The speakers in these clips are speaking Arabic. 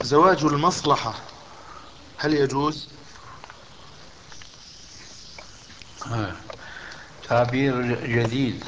زواج المصلحة هل يجوز؟ آه. تعبير جديد،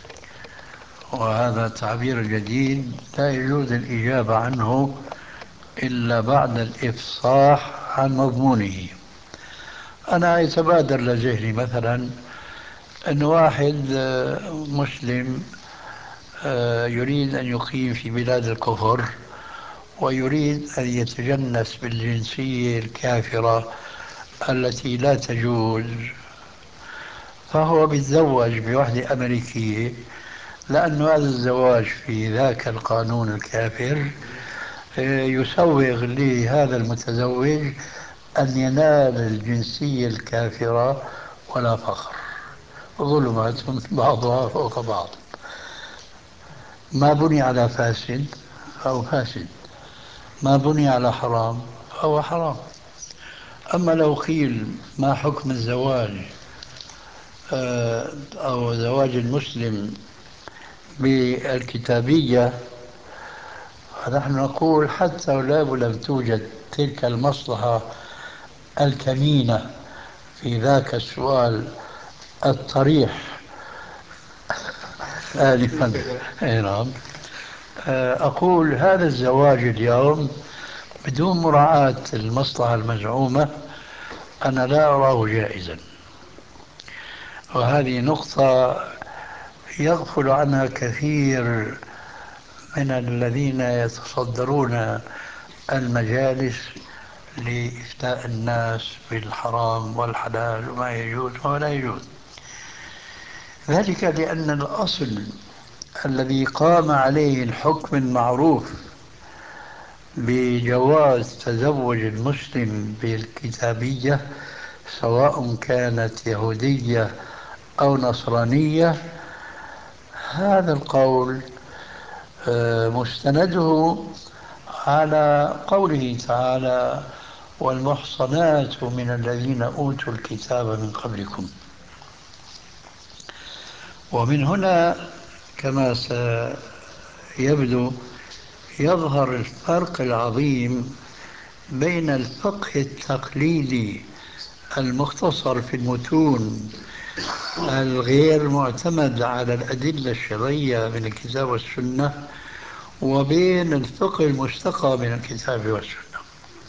وهذا التعبير الجديد لا يجوز الإجابة عنه إلا بعد الإفصاح عن مضمونه. أنا يتبادر لذهني مثلا أن واحد مسلم يريد أن يقيم في بلاد الكفر ويريد أن يتجنس بالجنسية الكافرة التي لا تجوز، فهو بيتزوج بوحدة أمريكية، لأن هذا الزواج في ذاك القانون الكافر يسوغ لهذا المتزوج أن ينال الجنسية الكافرة ولا فخر، ظلمات بعضها فوق بعض. ما بني على فاسد فهو فاسد، ما بني على حرام فهو حرام. أما لو قيل ما حكم الزواج أو زواج المسلم بالكتابية، فنحن نقول حتى لو لم توجد تلك المصلحة الكمينة في ذاك السؤال الطريح آنفا. أي نعم. أقول هذا الزواج اليوم بدون مراعاة المصلحة المزعومة أنا لا أراه جائزا، وهذه نقطة يغفل عنها كثير من الذين يتصدرون المجالس لإفتاء الناس بالحرام والحلال وما يجوز وما لا يجوز. ذلك لأن الأصل الذي قام عليه الحكم المعروف بجواز تزوج المسلم بالكتابية، سواء كانت يهودية أو نصرانية، هذا القول مستنده على قوله تعالى: والمحصنات من الذين أوتوا الكتاب من قبلكم. ومن هنا كما سيبدو يظهر الفرق العظيم بين الفقه التقليدي المختصر في المتون الغير معتمد على الأدلة الشرعية من الكتاب والسنة، وبين الفقه المشتقى من الكتاب والسنة.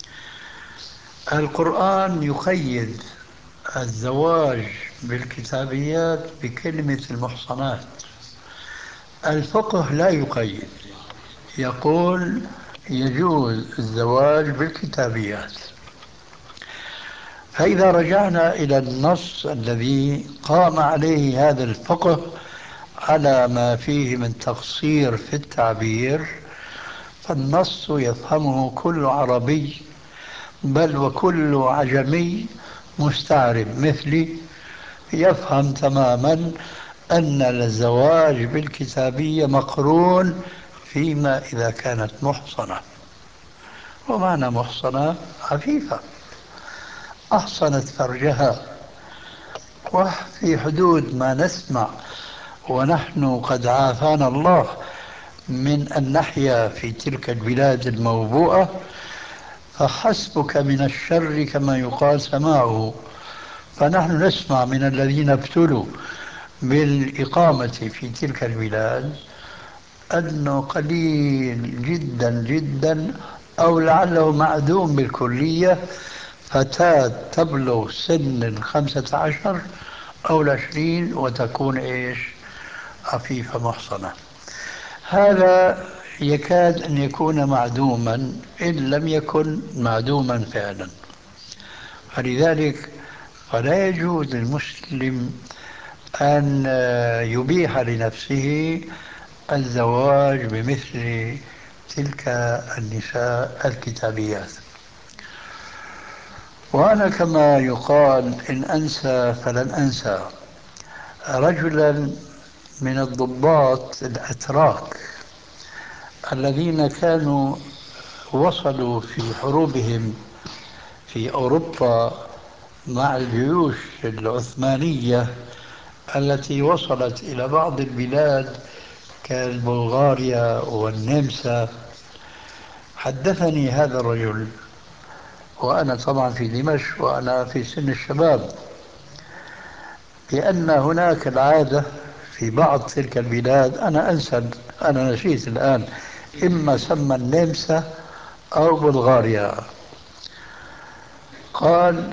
القرآن يقيد الزواج بالكتابيات بكلمة المحصنات، الفقه لا يقيد، يقول يجوز الزواج بالكتابيات. فإذا رجعنا إلى النص الذي قام عليه هذا الفقه على ما فيه من تقصير في التعبير، فالنص يفهمه كل عربي، بل وكل عجمي مستعرب مثلي يفهم تماما أن الزواج بالكتابية مقرون فيما إذا كانت محصنة. ومعنى محصنة عفيفة أحصنت فرجها، وفي حدود ما نسمع، ونحن قد عافانا الله من أن نحيا في تلك البلاد الموبوءة، فحسبك من الشر كما يقال سماعه. فنحن نسمع من الذين ابتلوا بالإقامة في تلك البلاد أنه قليل جدا جدا أو لعله معدوم بالكلية فتاة تبلغ سن 15 أو 20 وتكون إيش؟ عفيفة محصنة. هذا يكاد أن يكون معدوما إن لم يكن معدوما فعلا. فلذلك فلا يجوز للمسلم أن يبيح لنفسه الزواج بمثل تلك النساء الكتابيات. وأنا كما يقال إن أنسى فلن أنسى رجلا من الضباط الأتراك الذين كانوا وصلوا في حروبهم في أوروبا مع الجيوش العثمانية التي وصلت إلى بعض البلاد كبلغاريا والنمسا. حدثني هذا الرجل، وأنا طبعا في دمشق وأنا في سن الشباب، بأن هناك العادة في بعض تلك البلاد، أنا أنسى، أنا نسيت الآن، إما سمى النمسا أو بلغاريا. قال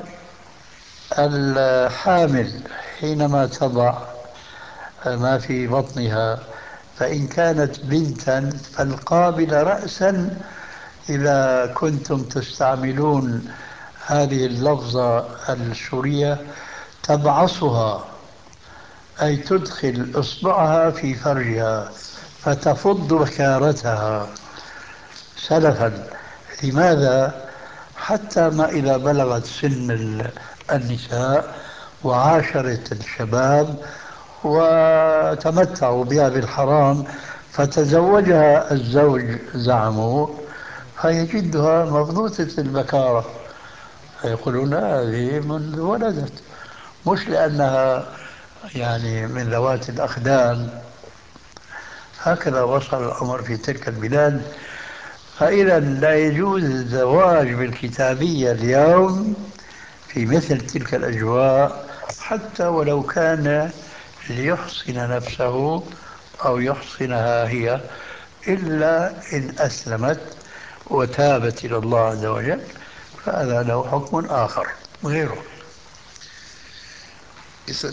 الحامل حينما تضع ما في بطنها، فإن كانت بنتا فالقابل رأسا، إذا كنتم تستعملون هذه اللفظة السورية، تبعصها، أي تدخل إصبعها في فرجها فتفض بكارتها سلفا. لماذا؟ حتى ما إذا بلغت سن النساء وعاشرت الشباب وتمتعوا بها بالحرام، فتزوجها الزوج زعموا، فيجدها مفضوطة البكارة، فيقولون هذه منذ ولدت، مش لأنها يعني من ذوات الأخدان. هكذا وصل الأمر في تلك البلاد. فإذا لا يجوز الزواج بالكتابية اليوم في مثل تلك الأجواء، حتى ولو كان ليحصن نفسه أو يحصنها هي، إلا إن أسلمت وتابت إلى الله عز وجل، فهذا له حكم آخر غيره.